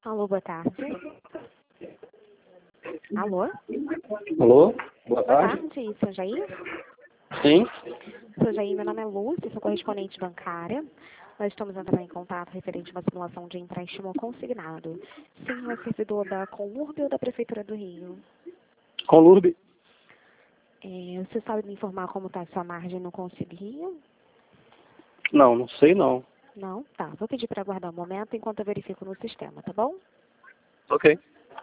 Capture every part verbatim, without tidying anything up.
Alô, boa tarde. Alô? Alô? Boa Boa tarde. tarde, seu Jair? Sim. Seu Jair, meu nome é Lúcia, sou correspondente bancária. Nós estamos entrando em contato referente a uma simulação de empréstimo consignado. Sim, é servidor da Conurb ou da Prefeitura do Rio? Conlurb. É, você sabe me informar como está a sua margem no Conselho Rio? Não, não sei não. Não? Tá. Vou pedir para aguardar um momento enquanto eu verifico no sistema, tá bom? Ok.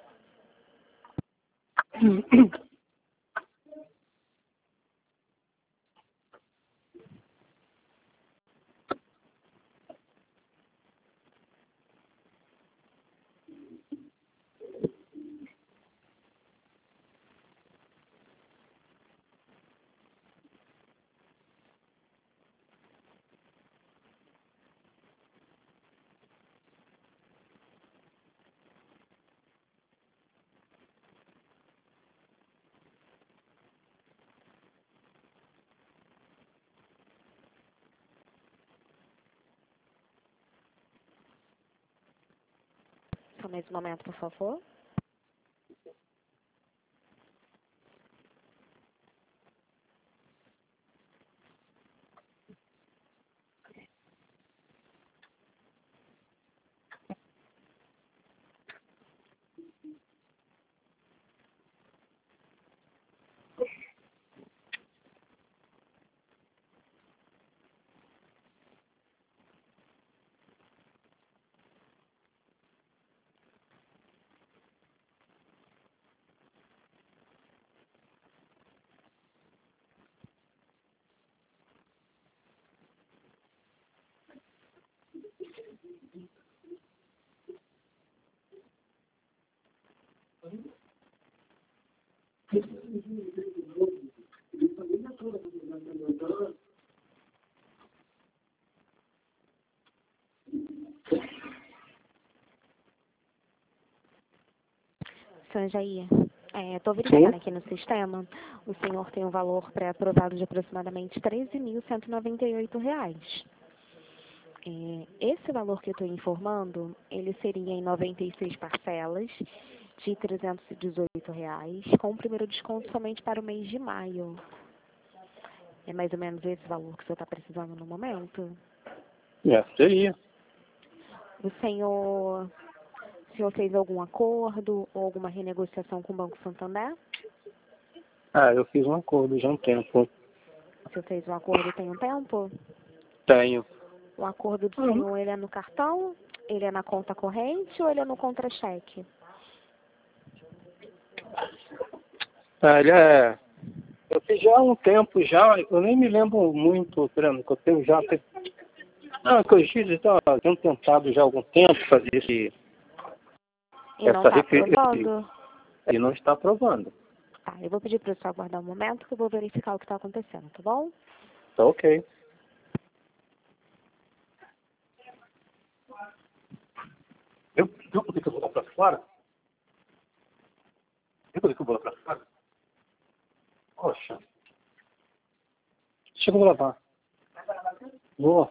Só mais um momento, por favor. Seu Jair, estou verificando Sim. aqui no sistema. O senhor tem um valor pré-aprovado de aproximadamente treze mil cento e noventa e oito reais. É, esse valor que eu estou informando, ele seria em noventa e seis parcelas de trezentos e dezoito reais, com o primeiro desconto somente para o mês de maio. É mais ou menos esse valor que o senhor está precisando no momento? É, seria. O senhor, o senhor fez algum acordo ou alguma renegociação com o Banco Santander? Ah, eu fiz um acordo já há um tempo. O senhor fez um acordo tem um tempo? Tenho. O acordo do Uhum. senhor, ele é no cartão, ele é na conta corrente ou ele é no contra-cheque? Ah, ele é... Eu fiz já há um tempo já, eu nem me lembro muito, Fernando, que eu tenho já... Ah, que eu fiz, então, eu tenho tentado já há algum tempo fazer esse... E não Essa está refer... esse... aprovando? Ele não está aprovando. Tá, eu vou pedir para o senhor aguardar um momento que eu vou verificar o que está acontecendo, tá bom? Tá ok. Eu, viu por que que eu vou lá pra fora? Viu por que que eu vou lá pra fora? Poxa. Deixa eu vou lavar. Vou.